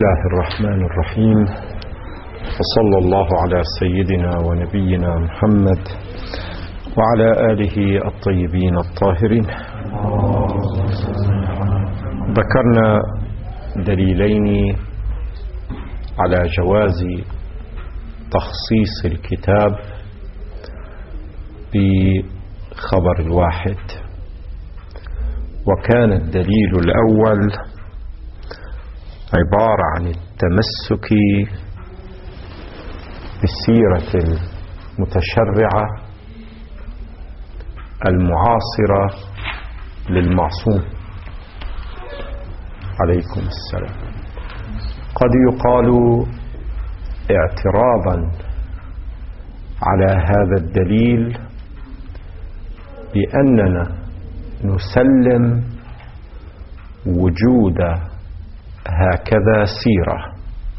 الله الرحمن الرحيم، وصلى الله على سيدنا ونبينا محمد وعلى آله الطيبين الطاهرين. ذكرنا دليلين على جواز تخصيص الكتاب بخبر الواحد، وكان الدليل الأول عبارة عن التمسك بالسيرة المتشرعة المعاصرة للمعصوم عليكم السلام. قد يقال اعتراضا على هذا الدليل بأننا نسلم وجود هكذا سيرة،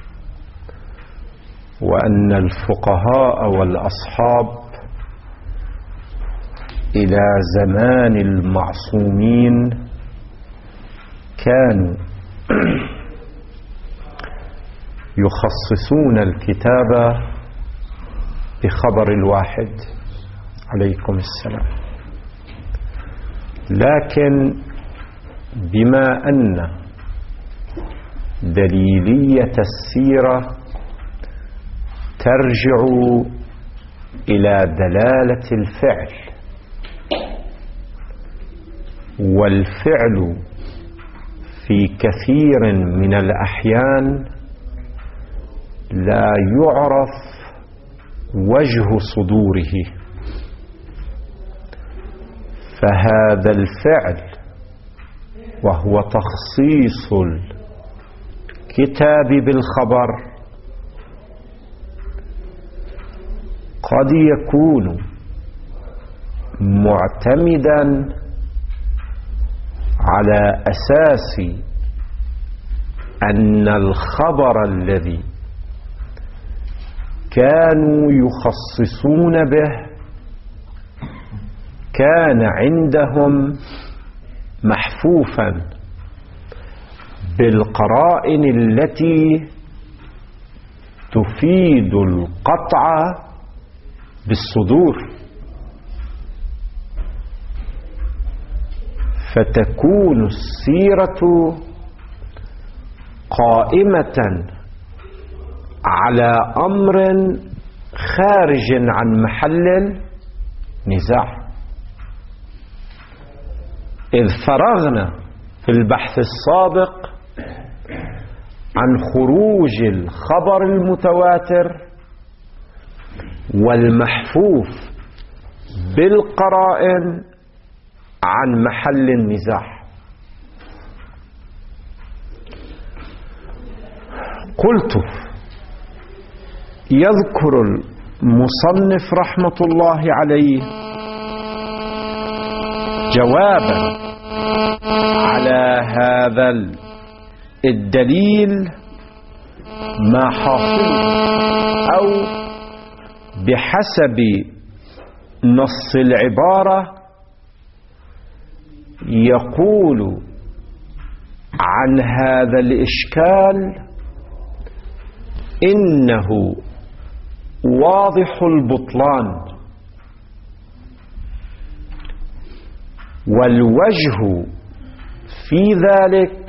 وأن الفقهاء والأصحاب إلى زمان المعصومين كانوا يخصصون الكتاب بخبر الواحد عليكم السلام. لكن بما أن دليلية السيرة ترجع إلى دلالة الفعل، والفعل في كثير من الأحيان لا يعرف وجه صدوره، فهذا الفعل وهو تخصيص الكتاب بالخبر قد يكون معتمدا على أساس أن الخبر الذي كانوا يخصصون به كان عندهم محفوفا بالقرائن التي تفيد القطع بالصدور، فتكون السيرة قائمة على أمر خارج عن محل النزاع. إذ فرغنا في البحث السابق عن خروج الخبر المتواتر والمحفوف بالقرائن عن محل النزاع. قلت يذكر المصنف رحمة الله عليه جوابا على هذا الدليل ما حاصل، أو بحسب نص العبارة يقول عن هذا الإشكال إنه واضح البطلان، والوجه في ذلك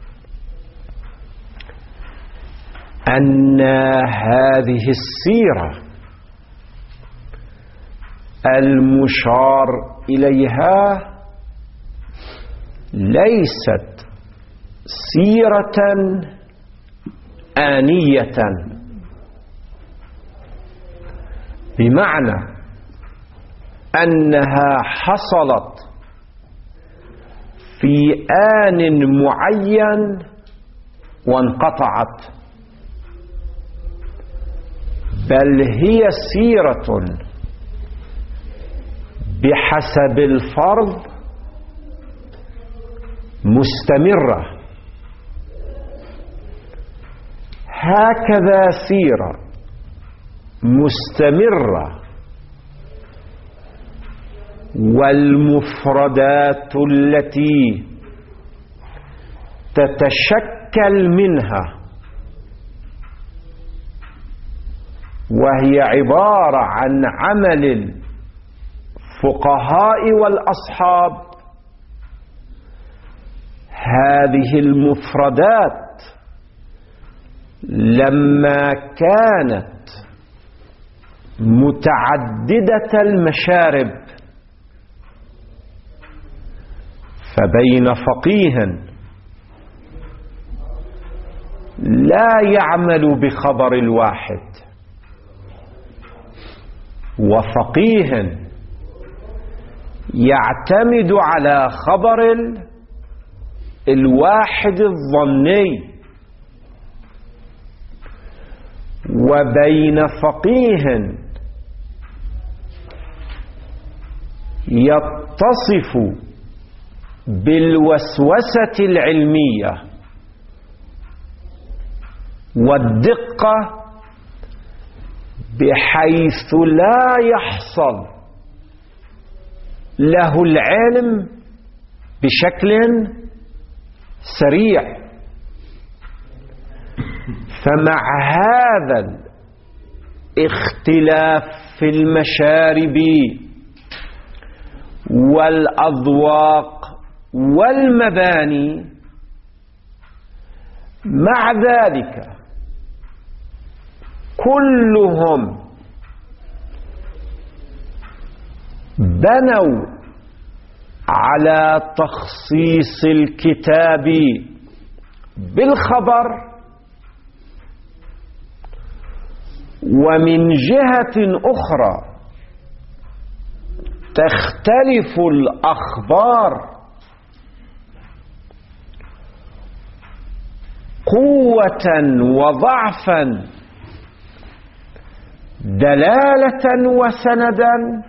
أن هذه السيرة المشار إليها ليست سيرة آنية، بمعنى أنها حصلت في آن معين وانقطعت، بل هي سيرة بحسب الفرض مستمرة. هكذا سيرة مستمرة والمفردات التي تتشكل منها وهي عبارة عن عمل الفقهاء والأصحاب، هذه المفردات لما كانت متعددة المشارب فبين فقيه لا يعمل بخبر الواحد وفقيه يعتمد على خبر الواحد الظني، وبين فقيه يتصف بالوسوسة العلمية والدقة بحيث لا يحصل له العلم بشكل سريع. فمع هذا الاختلاف في المشارب والأذواق والمباني، مع ذلك كلهم بنوا على تخصيص الكتاب بالخبر، ومن جهة أخرى تختلف الأخبار قوة وضعفا، دلالة وسندا.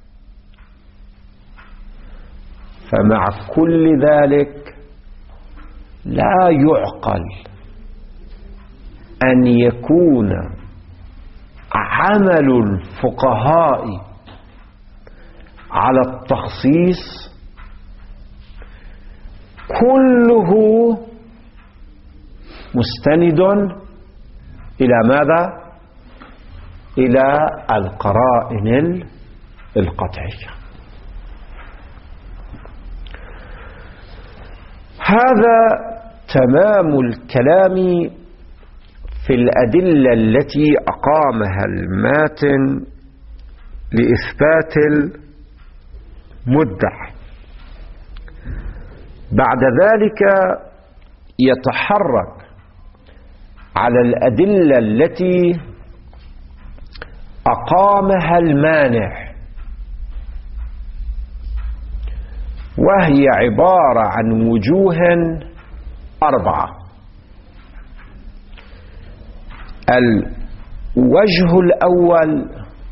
فمع كل ذلك لا يعقل أن يكون عمل الفقهاء على التخصيص كله مستند إلى ماذا؟ إلى القرائن القطعية. هذا تمام الكلام في الأدلة التي أقامها الماتن لإثبات المدعي. بعد ذلك يتحرك على الأدلة التي أقامها المانع، وهي عبارة عن وجوه 4. الوجه الأول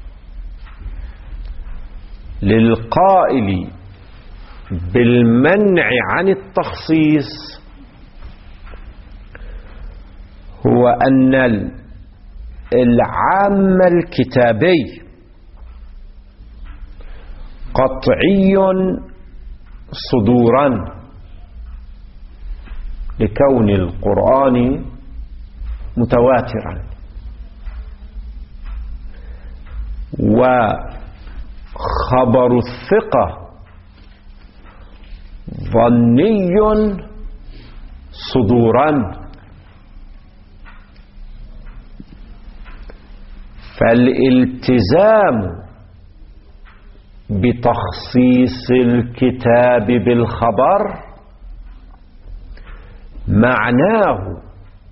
للقائل بالمنع عن التخصيص هو أن العام الكتابي قطعي صدورا لكون القرآن متواترا، وخبر الثقة ظني صدورا. فالالتزام بتخصيص الكتاب بالخبر معناه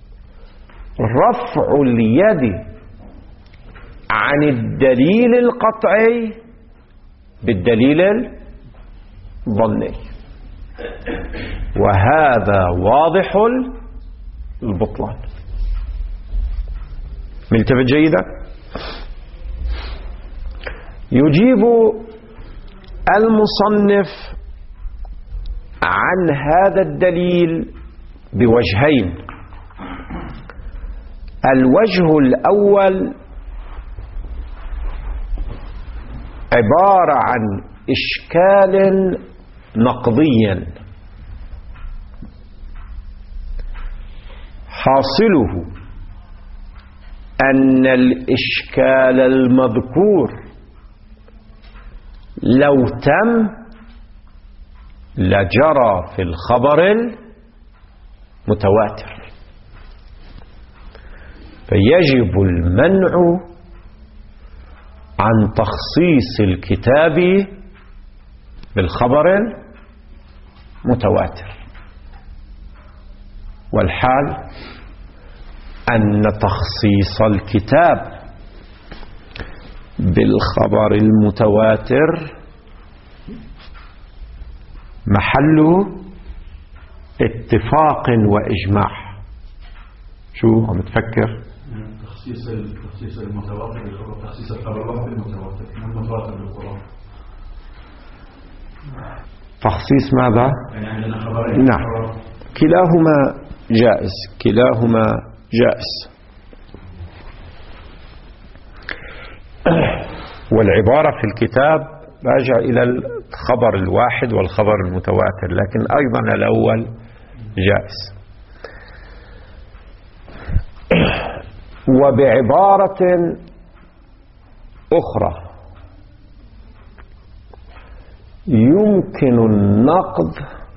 رفع اليد عن الدليل القطعي بالدليل الظني، وهذا واضح البطلان. ملتفت جيدا؟ يجيب المصنف عن هذا الدليل بوجهين. الوجه الأول عبارة عن إشكال نقضي حاصله أن الإشكال المذكور لو تم لجرى في الخبر المتواتر، فيجب المنع عن تخصيص الكتاب بالخبر المتواتر. والحال أن تخصيص الكتاب بالخبر المتواتر محله اتفاق وإجماع. شو عم تفكر؟ تخصيص المتواتر بالخبر، تخصيص الخبر الواحد بالمتواتر، المتواتر بالقرآن. تخصيص ماذا؟ يعني عندنا خبرين. نعم، كلاهما جائز، كلاهما جائز. والعبارة في الكتاب راجع إلى الخبر الواحد والخبر المتواتر، لكن أيضا الأول جائز. وبعبارة أخرى يمكن النقض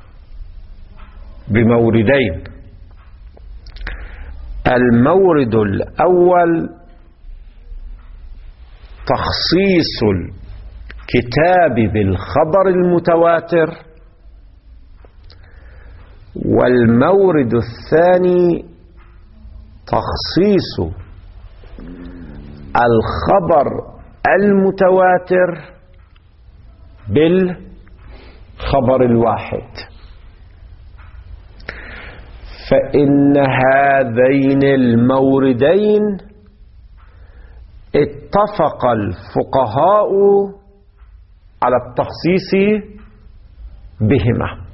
بموردين. المورد الأول تخصيص الكتاب بالخبر المتواتر، والمورد الثاني تخصيص الخبر المتواتر بالخبر الواحد. فإن هذين الموردين اتفق الفقهاء على التخصيص بهما.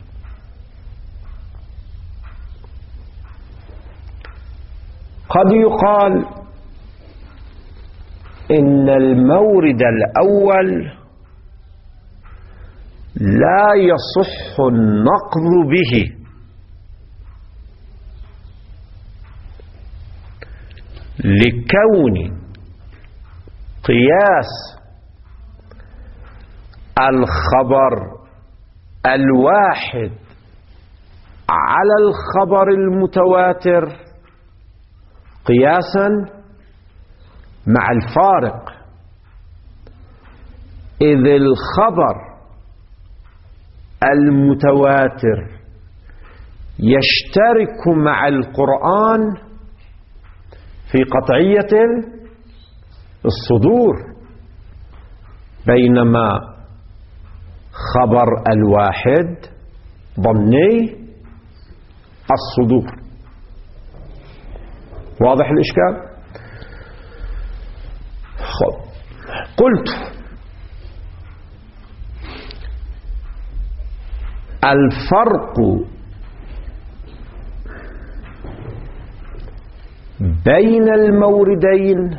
قد يقال إن المورد الأول لا يصح النقض به، لكون قياس الخبر الواحد على الخبر المتواتر قياسا مع الفارق، إذ الخبر المتواتر يشترك مع القرآن في قطعية الصدور، بينما خبر الواحد ضمني الصدور. واضح الإشكال؟ قلت الفرق بين الموردين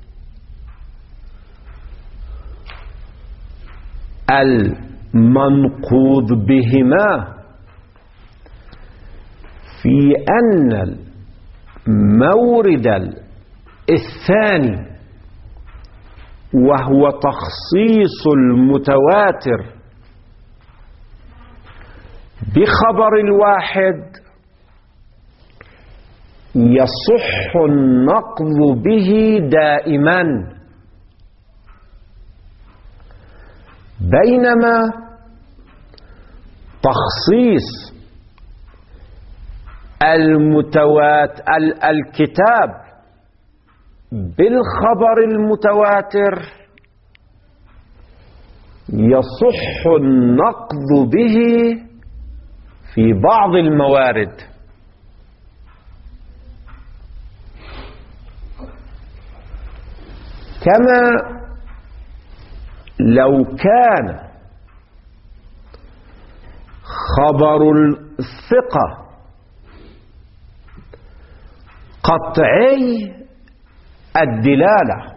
المنقوض بهما في أن المورد الثاني وهو تخصيص المتواتر بخبر الواحد يصح النقض به دائما، بينما تخصيص الكتاب بالخبر المتواتر يصح النقض به في بعض الموارد. كما لو كان خبر الثقة قطعي الدلالة،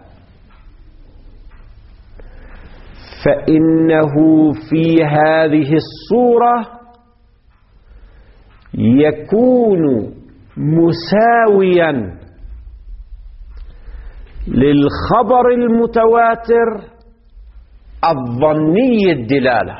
فإنه في هذه الصورة يكون مساويا للخبر المتواتر الظني الدلالة،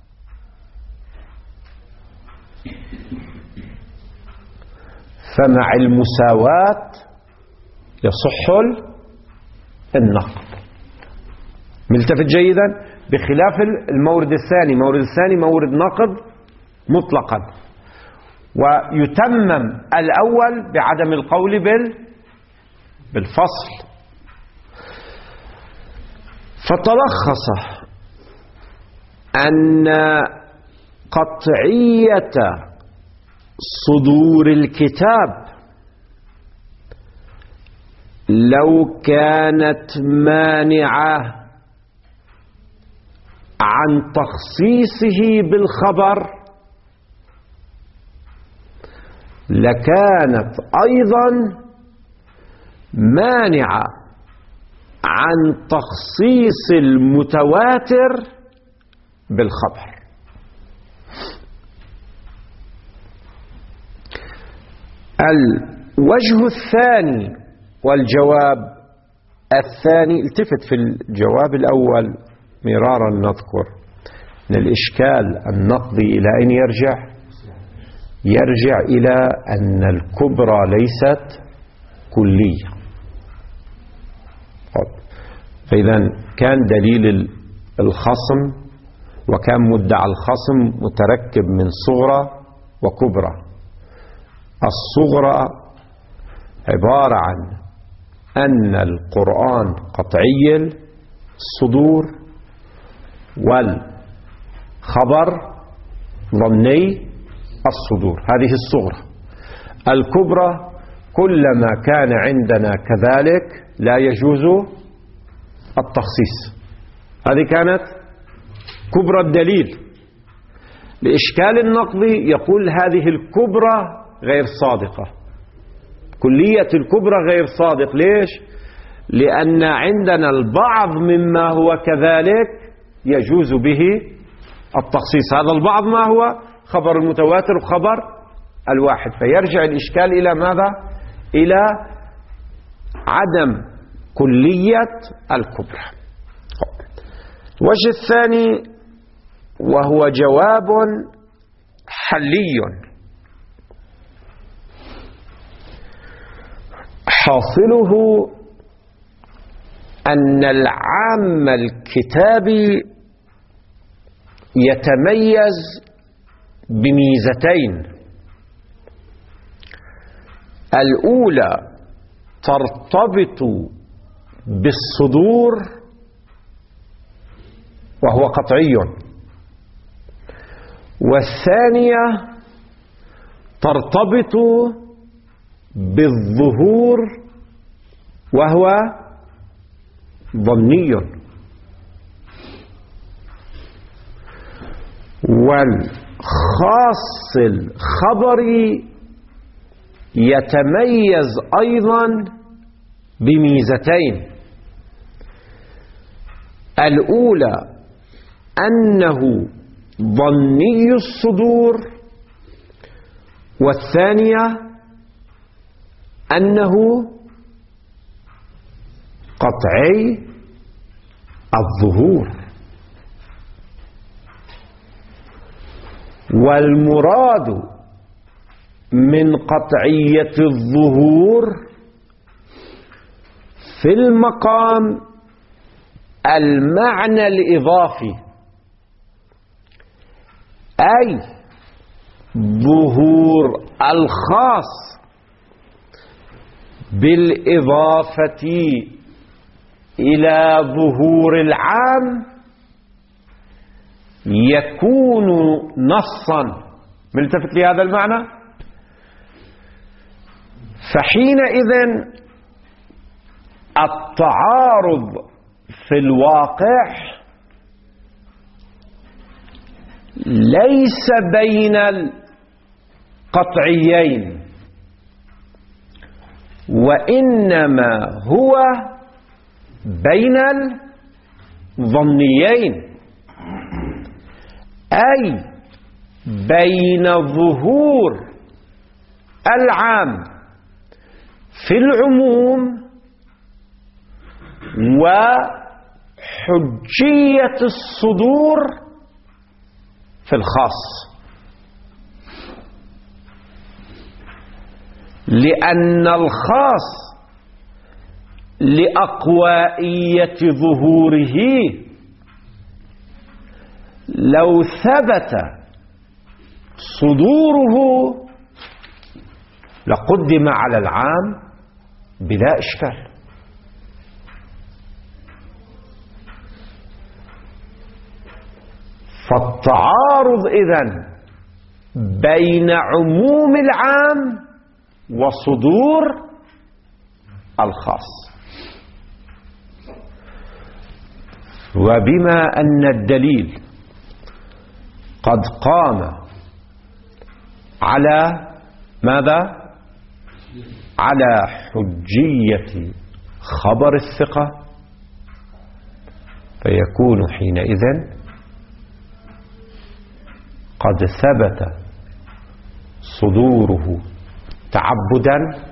فمع المساواة يصح النقد. ملتفت جيدا؟ بخلاف المورد الثاني. المورد الثاني مورد نقد مطلقا، ويتمم الأول بعدم القول بالفصل. فتلخص أن قطعية صدور الكتاب لو كانت مانعة عن تخصيصه بالخبر لكانت أيضا مانعة عن تخصيص المتواتر بالخبر. الوجه الثاني والجواب الثاني، التفت في الجواب الأول مرارا نذكر أن الإشكال النقدي إلى أين يرجع؟ يرجع إلى أن الكبرى ليست كلية. فإذا كان دليل الخصم وكان مدعى الخصم متركب من صغرى وكبرى. الصغرى عبارة عن أن القرآن قطعي الصدور والخبر ظني الصدور، هذه الصغرى. الكبرى كلما كان عندنا كذلك لا يجوز التخصيص. هذه كانت كبرى الدليل. لإشكال النقضي يقول هذه الكبرى غير صادقة، كلية الكبرى غير صادق. ليش؟ لأن عندنا البعض مما هو كذلك يجوز به التخصيص. هذا البعض ما هو؟ خبر المتواتر وخبر الواحد. فيرجع الإشكال إلى ماذا؟ إلى عدم كلية الكبرى. الوجه الثاني وهو جواب حلي، حاصله أن العام الكتابي يتميز بميزتين. الأولى ترتبط بالصدور وهو قطعي، والثانية ترتبط بالظهور وهو ظني. والخاص الخبري يتميز أيضا بميزتين. الأولى أنه ظني الصدور، والثانية أنه قطعي الظهور. والمراد من قطعية الظهور في المقام المعنى الإضافي، أي ظهور الخاص بالإضافة إلى ظهور العام يكون نصا. ملتفت لهذا المعنى؟ فحينئذ التعارض في الواقع ليس بين القطعيين، وإنما هو بين الظنيين، أي بين ظهور العام في العموم وحجية الصدور في الخاص، لأن الخاص لأقوائية ظهوره لو ثبت صدوره لقدم على العام بلا إشكال. فالتعارض إذن بين عموم العام وصدور الخاص. وبما أن الدليل قد قام على ماذا؟ على حجية خبر الثقة، فيكون حينئذ قد ثبت صدوره تعبدا،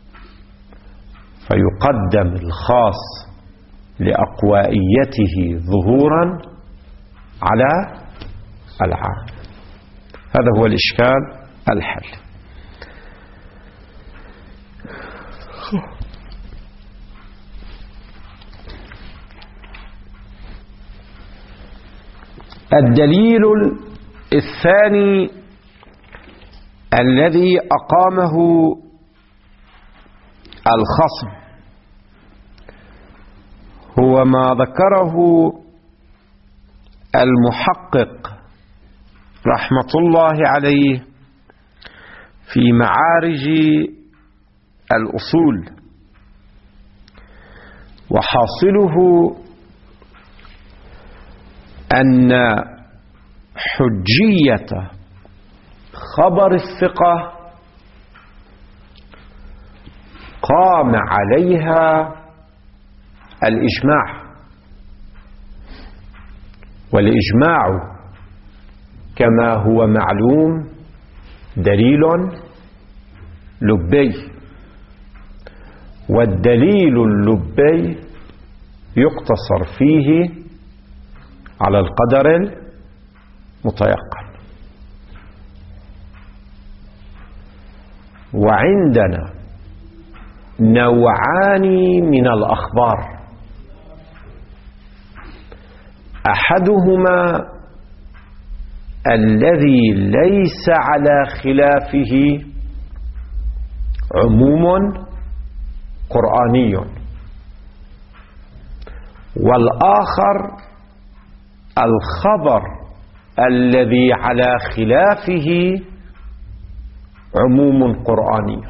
فيقدم الخاص لأقوائيته ظهورا على العام. هذا هو الإشكال الحل. الدليل الثاني الذي أقامه الخصم هو ما ذكره المحقق رحمة الله عليه في معارج الأصول، وحاصله أن حجية خبر الثقة قام عليها الإجماع، والإجماع كما هو معلوم دليل لبي، والدليل اللبي يقتصر فيه على القدر المتيقن. وعندنا نوعان من الأخبار، أحدهما الذي ليس على خلافه عموم قرآني، والآخر الخبر الذي على خلافه عموم قرآني.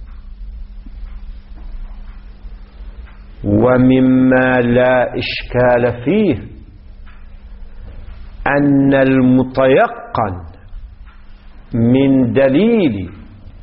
ومما لا إشكال فيه أن المتيقن من دليل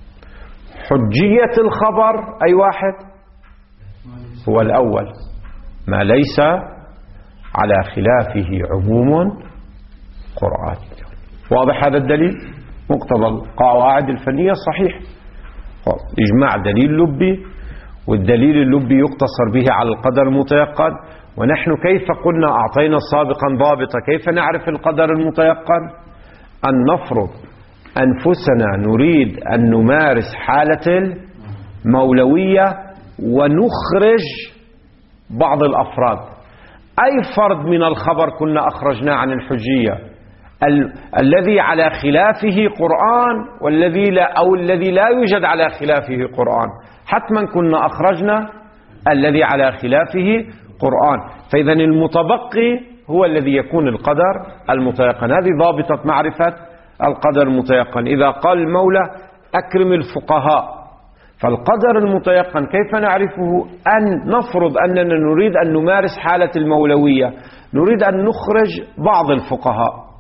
حجية الخبر أي واحد هو الأول، ما ليس على خلافه عموم قرآني. واضح هذا الدليل؟ مقتضى القواعد الفنية صحيح، إجماع دليل لبي، والدليل اللبي يقتصر به على القدر المتيقن. ونحن كيف قلنا أعطينا سابقا ضابطة كيف نعرف القدر المتيقن؟ أن نفرض أنفسنا نريد أن نمارس حالة المولوية ونخرج بعض الأفراد. أي فرد من الخبر كنا أخرجنا عن الحجية؟ الذي على خلافه قرآن والذي لا، أو الذي لا يوجد على خلافه قرآن، حتما كنا أخرجنا الذي على خلافه قرآن. فإذا المتبقي هو الذي يكون القدر المتيقن. هذه ضابطة معرفة القدر المتيقن. إذا قال المولى أكرم الفقهاء، فالقدر المتيقن كيف نعرفه؟ أن نفرض أننا نريد أن نمارس حالة المولوية، نريد أن نخرج بعض الفقهاء،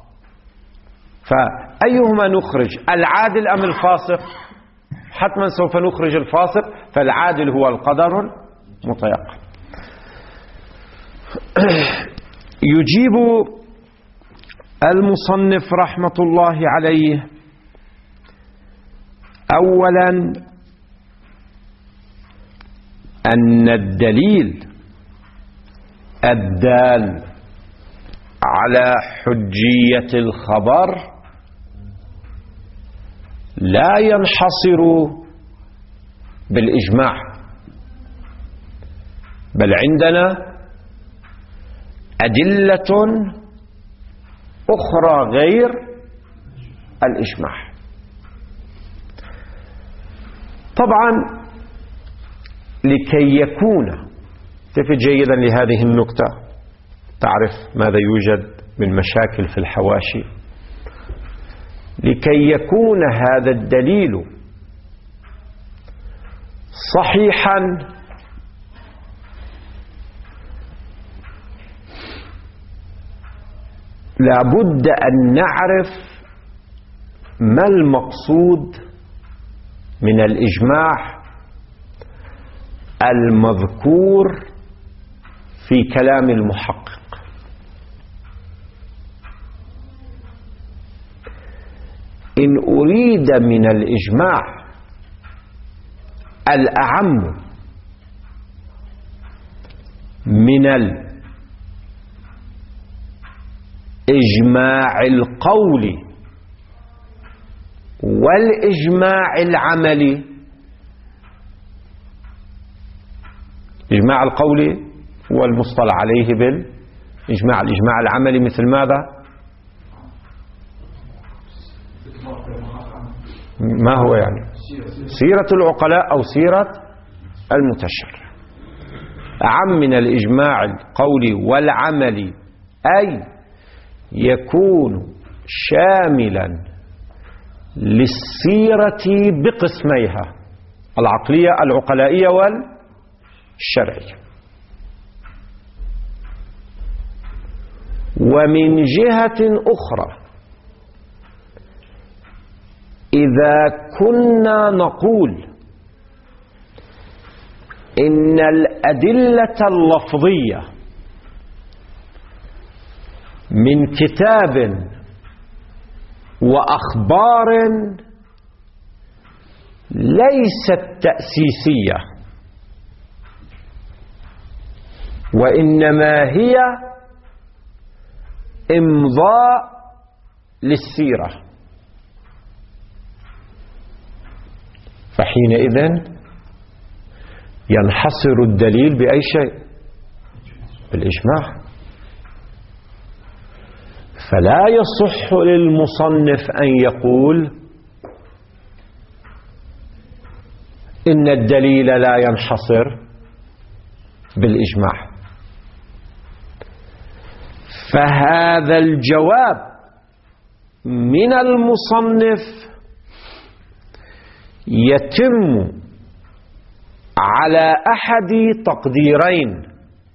فأيهما نخرج، العادل أم الفاسق؟ حتما سوف نخرج الفاسق، فالعادل هو القدر المتيقن. يجيب المصنف رحمة الله عليه أولا أن الدليل الدال على حجية الخبر لا ينحصر بالإجماع، بل عندنا أدلة أخرى غير الإجماع. طبعا لكي يكون، انتبه جيدا لهذه النقطة، تعرف ماذا يوجد من مشاكل في الحواشي. لكي يكون هذا الدليل صحيحا لابد أن نعرف ما المقصود من الإجماع المذكور في كلام المحقق. إن أريد من الإجماع الأعم من الإجماع القولي والإجماع العملي، الإجماع القولي هو المصطلح عليه بالإجماع. الإجماع العملي مثل ماذا؟ ما هو يعني؟ سيرة العقلاء أو سيرة المتشرع. أعم من الإجماع القولي والعملي، أي يكون شاملا للسيرة بقسميها، العقلية العقلائية والشرعية. ومن جهة أخرى إذا كنا نقول إن الأدلة اللفظية من كتاب وأخبار ليست تأسيسية، وإنما هي إمضاء للسيرة، فحينئذ ينحصر الدليل بأي شيء؟ بالإجماع. فلا يصح للمصنف أن يقول إن الدليل لا ينحصر بالإجماع. فهذا الجواب من المصنف يتم على أحد تقديرين.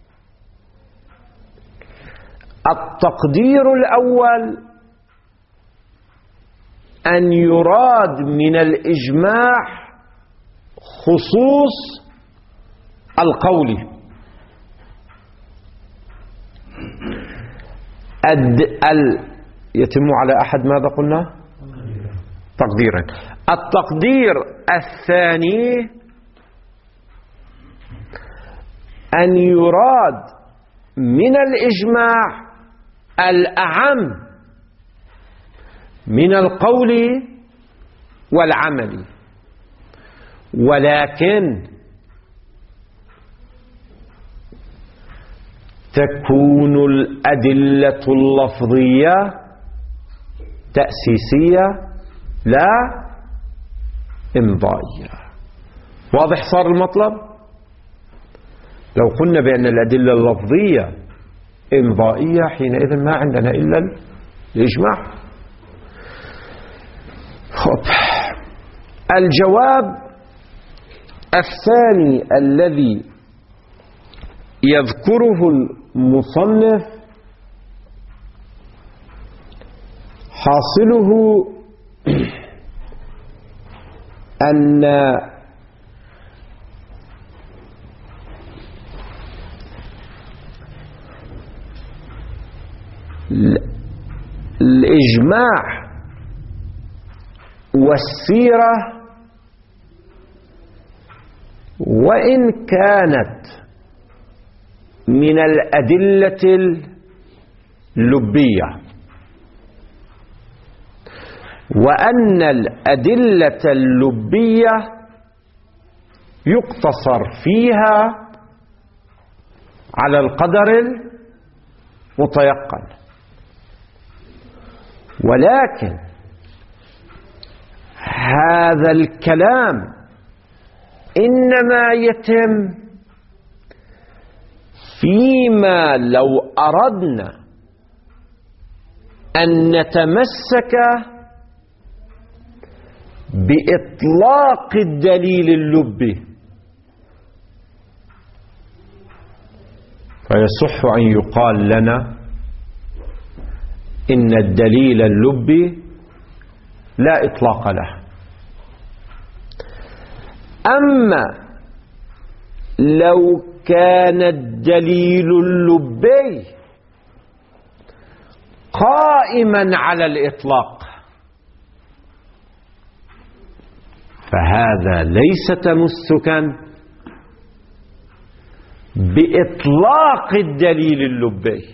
التقدير الأول أن يراد من الإجماع خصوص القول، يتم على أحد ماذا قلنا؟ تقديرا. التقدير الثاني أن يراد من الإجماع الأعم من القول والعمل، ولكن تكون الأدلة اللفظية تأسيسية لا إمضائية. واضح صار المطلب؟ لو قلنا بأن الأدلة اللفظية إمضائية حينئذ ما عندنا إلا الإجماع. الجواب الثاني الذي يذكره المصنف حاصله أن الإجماع والسيرة وإن كانت من الأدلة اللبية، وأن الأدلة اللبية يقتصر فيها على القدر المتيقن، ولكن هذا الكلام إنما يتم فيما لو أردنا أن نتمسك بإطلاق الدليل اللبي، فيصح أن يقال لنا إن الدليل اللبي لا إطلاق له. أما لو كان الدليل اللبي قائما على الإطلاق فهذا ليس تمسكا بإطلاق الدليل اللبي،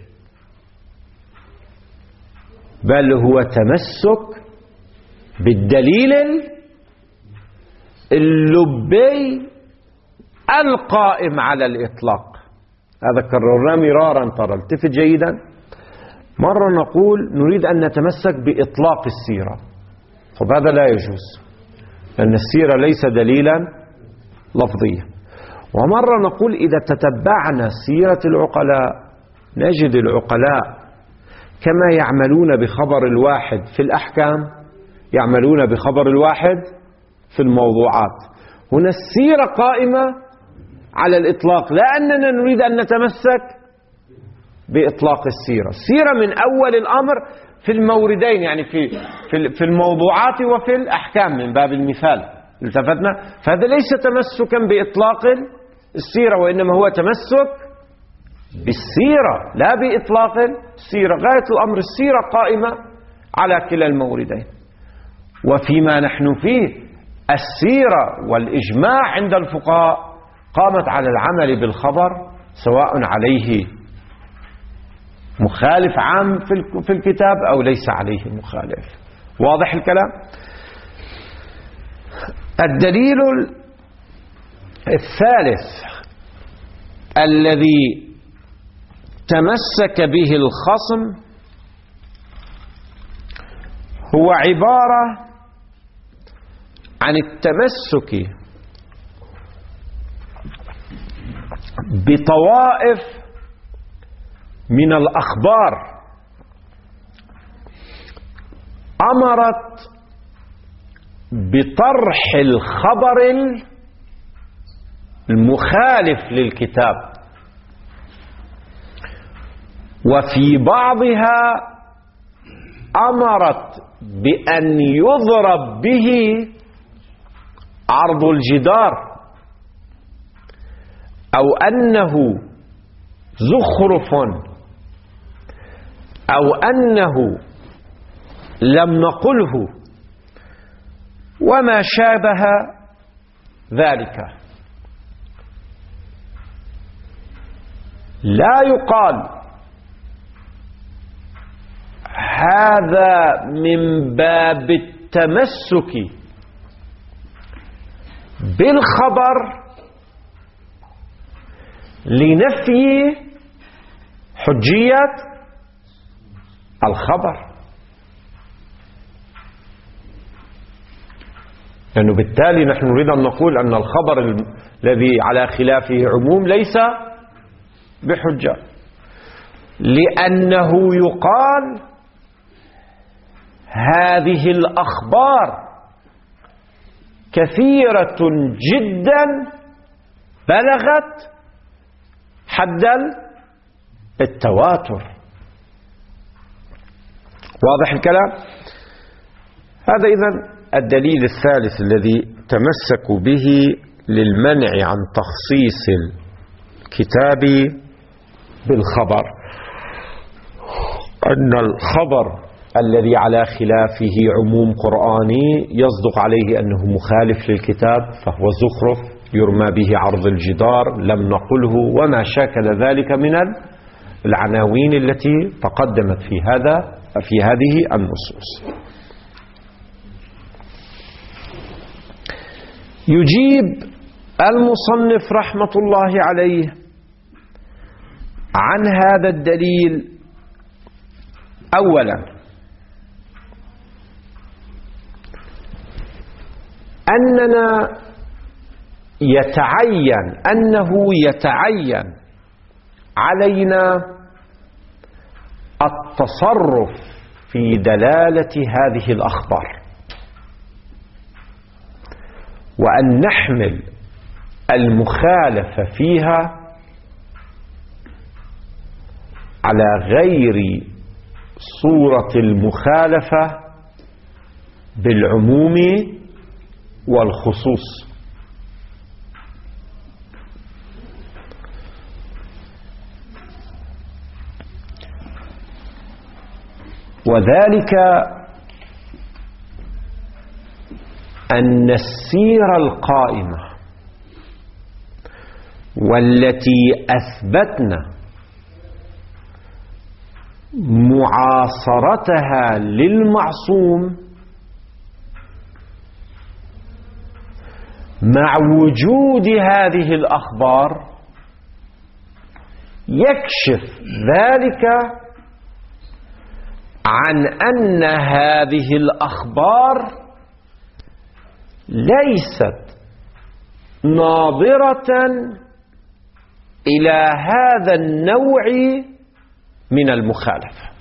بل هو تمسك بالدليل اللبي القائم على الإطلاق. هذا كررناه مرارا، ترى التفت جيدا. مرة نقول نريد أن نتمسك بإطلاق السيرة، طب هذا لا يجوز لأن السيرة ليس دليلا لفظيا. ومرة نقول إذا تتبعنا سيرة العقلاء نجد العقلاء كما يعملون بخبر الواحد في الأحكام يعملون بخبر الواحد في الموضوعات. هنا السيرة قائمة على الإطلاق، لا أننا نريد أن نتمسك بإطلاق السيرة. السيرة من أول الأمر في الموردين، يعني في الموضوعات وفي الأحكام من باب المثال التفتنا، فهذا ليس تمسكا بإطلاق السيرة، وإنما هو تمسك بالسيرة لا بإطلاق السيرة. غاية الأمر السيرة قائمة على كلا الموردين. وفيما نحن فيه السيرة والإجماع عند الفقهاء قامت على العمل بالخبر سواء عليه مخالف عام في الكتاب أو ليس عليه مخالف. واضح الكلام؟ الدليل الثالث الذي تمسك به الخصم هو عبارة عن التمسك بطوائف من الأخبار أمرت بطرح الخبر المخالف للكتاب، وفي بعضها أمرت بأن يضرب به عرض الجدار، أو أنه زخرف، أو أنه لم نقله، وما شابه ذلك. لا يقال هذا من باب التمسك بالخبر لنفي حجية الخبر، لأنه بالتالي نحن نريد أن نقول أن الخبر الذي على خلافه عموم ليس بحجة، لأنه يقال هذه الأخبار كثيرة جدا بلغت حد التواتر. واضح الكلام؟ هذا إذن الدليل الثالث الذي تمسكوا به للمنع عن تخصيص الكتاب بالخبر، أن الخبر الذي على خلافه عموم قرآني يصدق عليه أنه مخالف للكتاب فهو زخرف يرمى به عرض الجدار، لم نقله، وما شاكل ذلك من العناوين التي تقدمت في هذه النصوص. يجيب المصنف رحمة الله عليه عن هذا الدليل أولا أنه يتعين علينا التصرف في دلالة هذه الأخبار، وأن نحمل المخالفة فيها على غير صورة المخالفة بالعموم والخصوص. وذلك أن السيرة القائمة والتي أثبتنا معاصرتها للمعصوم مع وجود هذه الأخبار يكشف ذلك عن أن هذه الأخبار ليست ناظرة إلى هذا النوع من المخالفة،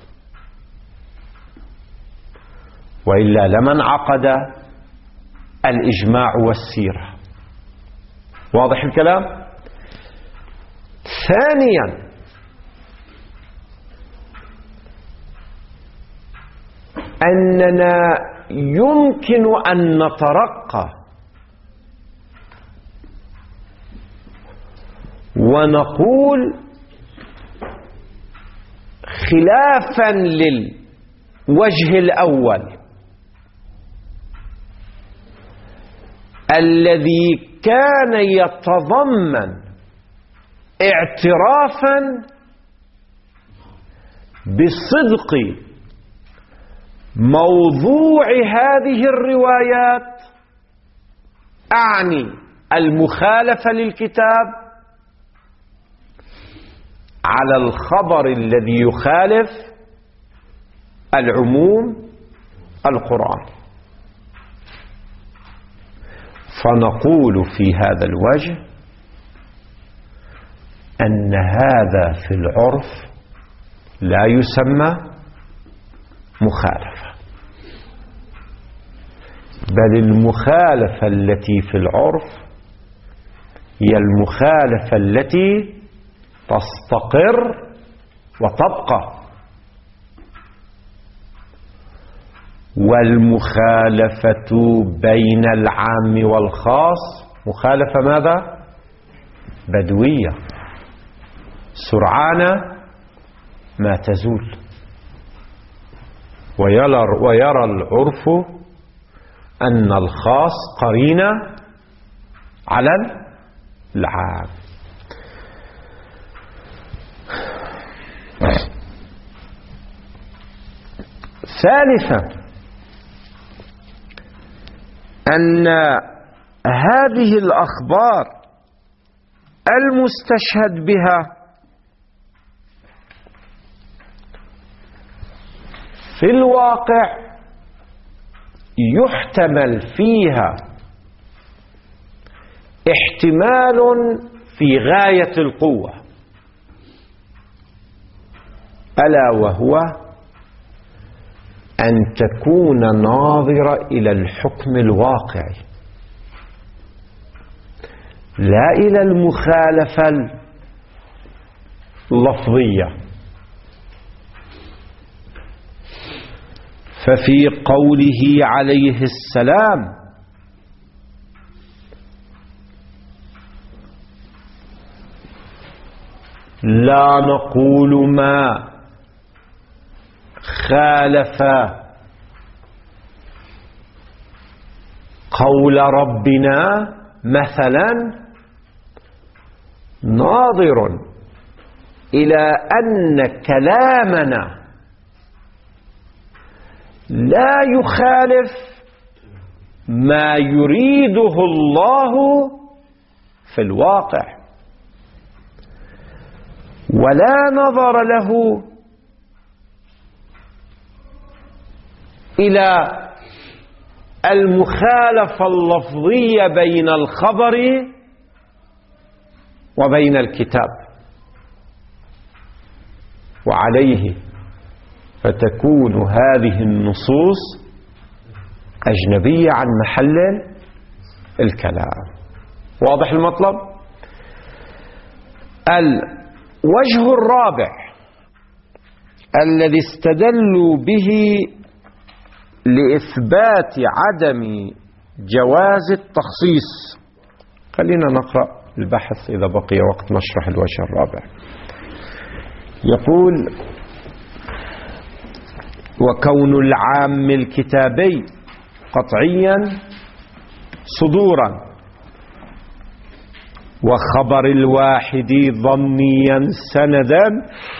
وإلا لما انعقد الإجماع والسيرة. واضح الكلام؟ ثانيا أننا يمكن أن نترقى ونقول خلافا للوجه الأول الذي كان يتضمن اعترافا بصدق موضوع هذه الروايات، أعني المخالفة للكتاب، على الخبر الذي يخالف العموم القرآن. فنقول في هذا الوجه أن هذا في العرف لا يسمى مخالفة، بل المخالفة التي في العرف هي المخالفة التي تستقر وتبقى، والمخالفة بين العام والخاص مخالفة ماذا؟ بدوية، سرعان ما تزول، ويرى العرف أن الخاص قرينة على العام. ثالثا أن هذه الأخبار المستشهد بها في الواقع يحتمل فيها احتمال في غاية القوة، ألا وهو أن تكون ناظرة إلى الحكم الواقعي لا إلى المخالفة اللفظية. ففي قوله عليه السلام لا نقول ما خالف قول ربنا مثلا ناظر إلى أن كلامنا لا يخالف ما يريده الله في الواقع، ولا نظر له إلى المخالفة اللفظية بين الخبر وبين الكتاب، وعليه فتكون هذه النصوص أجنبية عن محل الكلام. واضح المطلب؟ الوجه الرابع الذي استدلوا به لإثبات عدم جواز التخصيص، خلينا نقرأ البحث إذا بقي وقت نشرح الوجه الرابع. يقول: وكون العام الكتابي قطعيا صدورا، وخبر الواحد ظنيا سندا،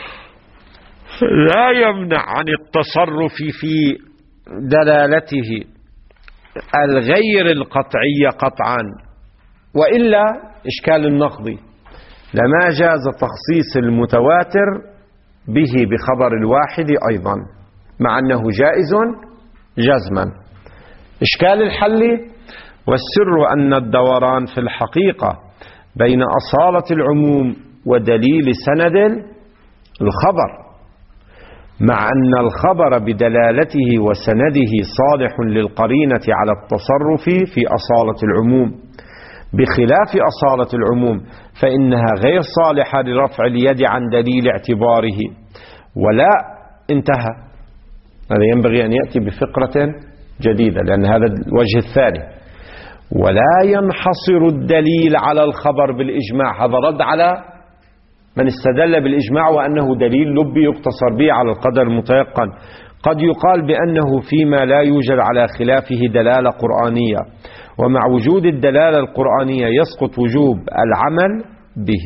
لا يمنع عن التصرف في دلالته الغير القطعية قطعا، وإلا إشكال النقضي لما جاز تخصيص المتواتر به بخبر الواحد أيضا، مع أنه جائز جزما. إشكال الحل: والسر أن الدوران في الحقيقة بين أصالة العموم ودليل سند الخبر، مع أن الخبر بدلالته وسنده صالح للقرينة على التصرف في أصالة العموم، بخلاف أصالة العموم فإنها غير صالحة لرفع اليد عن دليل اعتباره. ولا انتهى، هذا ينبغي أن يأتي بفقرة جديدة لأن هذا الوجه الثاني. ولا ينحصر الدليل على الخبر بالإجماع، هذا رد على من استدل بالإجماع وأنه دليل لبي يقتصر به على القدر المتيقن. قد يقال بأنه فيما لا يوجد على خلافه دلالة قرآنية، ومع وجود الدلالة القرآنية يسقط وجوب العمل به.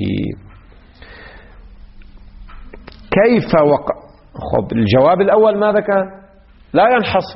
كيف خب الجواب الأول ماذا كان؟ لا ينحصر.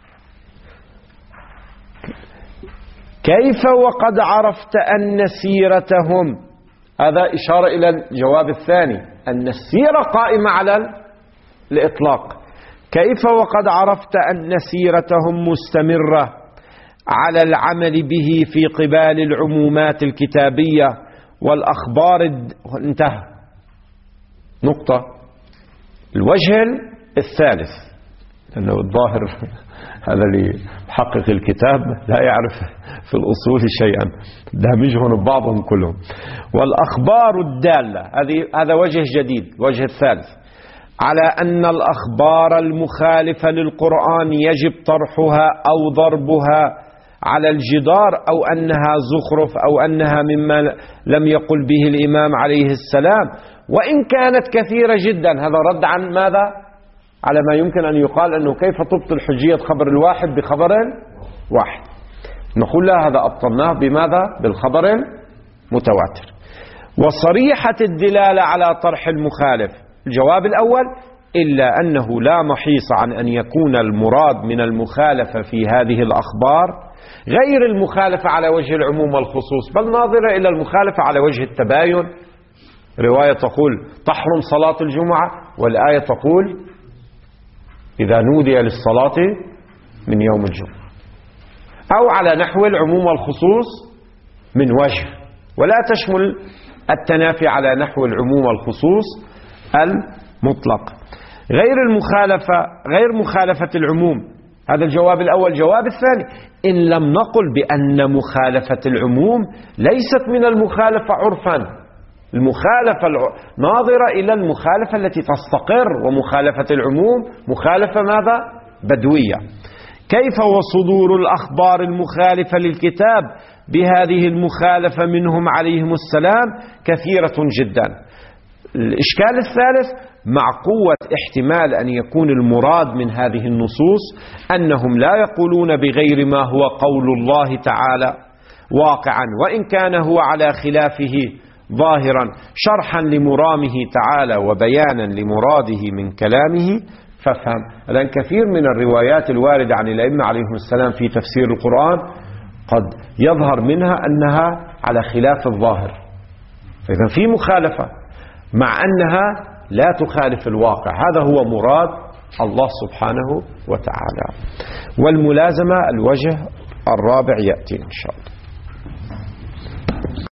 كيف وقد عرفت أن سيرتهم، هذا إشارة إلى الجواب الثاني، أن السيرة قائمة على الإطلاق. كيف وقد عرفت أن سيرتهم مستمرة على العمل به في قبال العمومات الكتابية والأخبار انتهى. نقطة. الوجه الثالث، لأنه الظاهر هذا اللي محقق الكتاب لا يعرف في الأصول شيئا، دامجهم بعضهم كلهم. والأخبار الدالة، هذا وجه جديد، الوجه الثالث، على أن الأخبار المخالفة للقرآن يجب طرحها أو ضربها على الجدار، أو أنها زخرف، أو أنها مما لم يقل به الإمام عليه السلام، وإن كانت كثيرة جدا. هذا رد عن ماذا؟ على ما يمكن أن يقال أنه كيف تبطل حجية خبر الواحد بخبر واحد. نقول لا، هذا أبطلناه بماذا؟ بالخبر المتواتر. وصريحة الدلالة على طرح المخالف، الجواب الأول: إلا أنه لا محيص عن أن يكون المراد من المخالفة في هذه الأخبار غير المخالفة على وجه العموم والخصوص، بل ناظرة إلى المخالفة على وجه التباين. رواية تقول تحرم صلاة الجمعة، والآية تقول إذا نودي للصلاة من يوم الجمعة، أو على نحو العموم والخصوص من وجه، ولا تشمل التنافي على نحو العموم والخصوص المطلق. غير مخالفة العموم، هذا الجواب الأول. الجواب الثاني: إن لم نقل بأن مخالفة العموم ليست من المخالفة عرفا، المخالفة ناظرة إلى المخالفة التي تستقر، ومخالفة العموم مخالفة ماذا؟ بدوية. كيف وصدور الأخبار المخالفة للكتاب بهذه المخالفة منهم عليهم السلام كثيرة جدا. الإشكال الثالث: مع قوة احتمال أن يكون المراد من هذه النصوص أنهم لا يقولون بغير ما هو قول الله تعالى، واقعا، وإن كان هو على خلافه ظاهرا شرحا لمرامه تعالى وبيانا لمراده من كلامه فافهم. لأن كثير من الروايات الواردة عن الأئمة عليهم السلام في تفسير القرآن قد يظهر منها أنها على خلاف الظاهر، فإذا في مخالفة مع أنها لا تخالف الواقع. هذا هو مراد الله سبحانه وتعالى. والملازمة الوجه الرابع يأتي إن شاء الله.